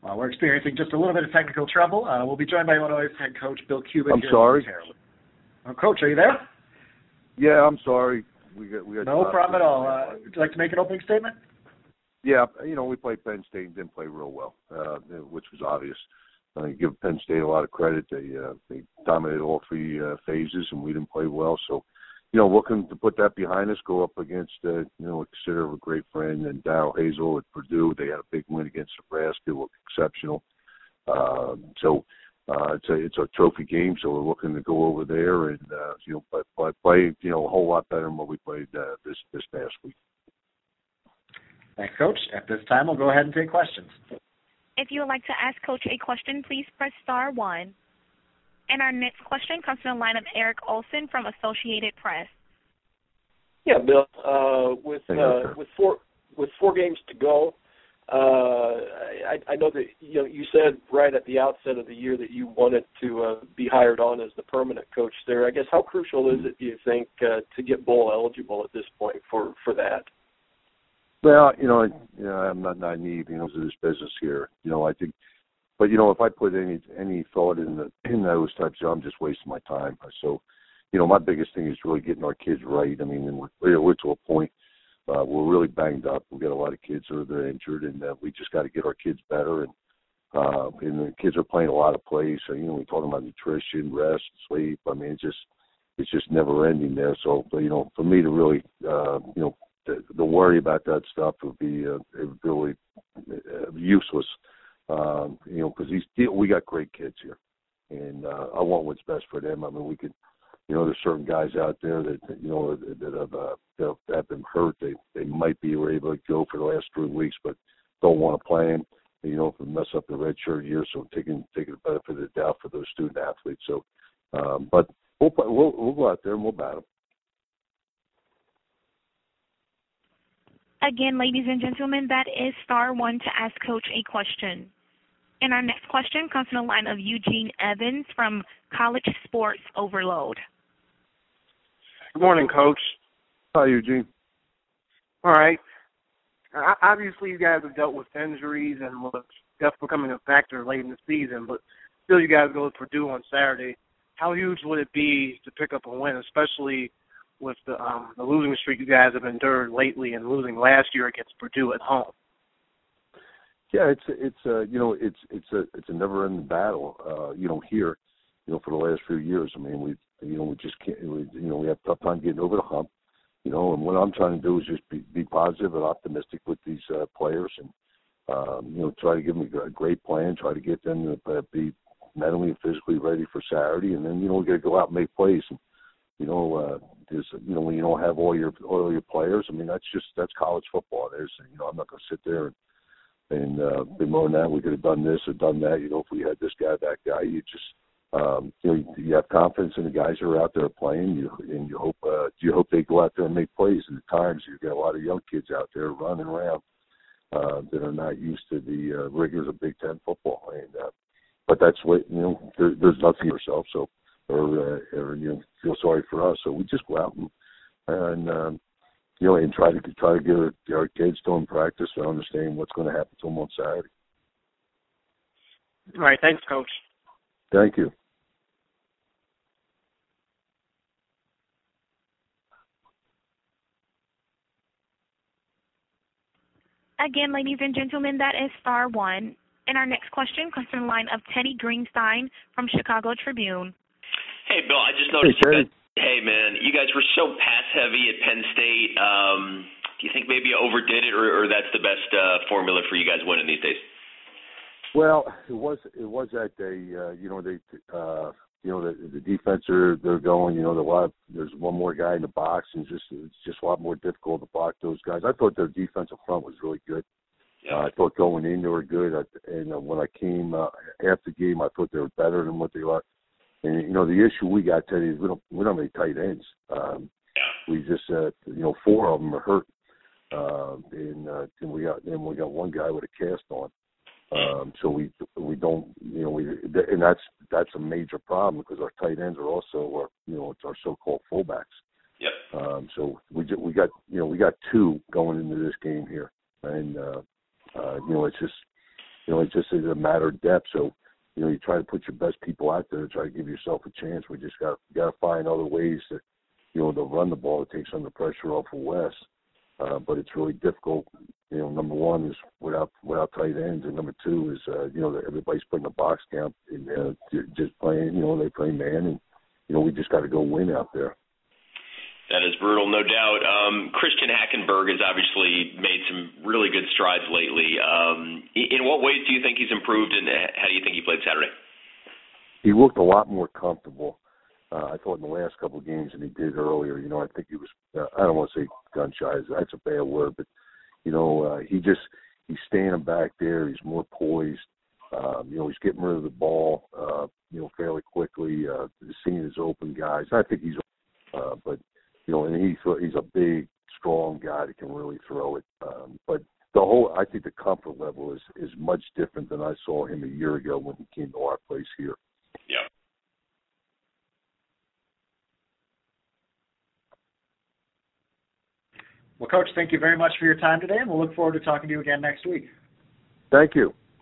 We're experiencing just a little bit of technical trouble. We'll be joined by Illinois head coach Bill Cuban. I'm sorry. Coach, are you there? Yeah, I'm sorry. We got no problem at all. Would you like to make an opening statement? Yeah, we played Penn State and didn't play real well, which was obvious. I give Penn State a lot of credit. They dominated all three phases, and we didn't play well. So, looking to put that behind us, go up against, consider a great friend, and Darryl Hazel at Purdue. They had a big win against Nebraska. They looked exceptional. It's a trophy game, so we're looking to go over there and, play, a whole lot better than what we played this past week. Thanks, Coach. At this time, we'll go ahead and take questions. If you would like to ask Coach a question, please press star 1. And our next question comes from the line of Eric Olson from Associated Press. Yeah, Bill. With 4 games to go, I know that you said right at the outset of the year that you wanted to be hired on as the permanent coach there. I guess how crucial is it, do you think, to get bowl eligible at this point for that? Well, I'm not naive, to this business here. I think, but if I put any thought in those types, I'm just wasting my time. So, my biggest thing is really getting our kids right. I mean, we're to a point. We're really banged up. We've got a lot of kids that are injured, and we just got to get our kids better. And the kids are playing a lot of plays. So, we're talking about nutrition, rest, sleep. I mean, it's just never ending there. So, for me to really, the worry about that stuff would be really useless. Because we got great kids here, and I want what's best for them. I mean, we could. There's certain guys out there that that have been hurt. They might be able to go for the last 3 weeks, but don't want to play them. If we mess up the red shirt year, so taking the benefit of the doubt for those student athletes. So, but we'll go out there and we'll battle. Again, ladies and gentlemen, that is star 1 to ask Coach a question. And our next question comes from the line of Eugene Evans from College Sports Overload. Good morning, Coach. Hi, Eugene. All right. Obviously, you guys have dealt with injuries and what's definitely becoming a factor late in the season, but still you guys go to Purdue on Saturday. How huge would it be to pick up a win, especially with the losing streak you guys have endured lately and losing last year against Purdue at home? Yeah, it's a never-ending battle. Here, for the last few years. I mean, we just can't. We have a tough time getting over the hump. And what I'm trying to do is just be positive and optimistic with these players, and try to give them a great plan. Try to get them to be mentally and physically ready for Saturday, and then we got to go out and make plays. And, when you don't have all your players, I mean, that's college football. I'm not going to sit there and bemoan that we could have done this or done that. If we had this guy, that guy, you just you have confidence in the guys who are out there playing. You hope they go out there and make plays. And at times you get a lot of young kids out there running around that are not used to the rigors of Big Ten football. And but that's what there's nothing for yourself. So. Or feel sorry for us. So we just go out and try to get our kids to them practice and understand what's going to happen to them on Saturday. All right. Thanks, Coach. Thank you. Again, ladies and gentlemen, that is star 1. And our next question comes from the line of Teddy Greenstein from Chicago Tribune. Hey, Bill, I just noticed hey, man, you guys were so pass-heavy at Penn State. Do you think maybe you overdid it, or that's the best formula for you guys winning these days? Well, it was that day. The defense they're going. There's one more guy in the box, and it's just a lot more difficult to block those guys. I thought their defensive front was really good. Yeah. I thought going in they were good, and when I came after the game, I thought they were better than what they are. And the issue we got, Teddy, is we don't have any tight ends. We just 4 of them are hurt, and we got one guy with a cast on. So we don't, and that's a major problem because our tight ends are also it's our so-called fullbacks. Yep. So we got 2 going into this game here, and it's just it just is a matter of depth. So, you try to put your best people out there to try to give yourself a chance. We just got to find other ways to, to run the ball to take some of the pressure off of Wes. But it's really difficult. Number one is without tight ends, and number two is that everybody's putting a box count and just playing. They play man, and we just got to go win out there. That is brutal, no doubt. Christian Hackenberg has obviously made some really good strides lately. In what ways do you think he's improved, and how do you think he played Saturday? He looked a lot more comfortable, I thought, in the last couple of games than he did earlier. I think he was, I don't want to say gun shy, that's a bad word, but, he's standing back there. He's more poised. He's getting rid of the ball, fairly quickly, seeing his open guys. I think he's, but, and he's a big, strong guy that can really throw it. But I think the comfort level is much different than I saw him a year ago when he came to our place here. Yeah. Well, Coach, thank you very much for your time today, and we'll look forward to talking to you again next week. Thank you.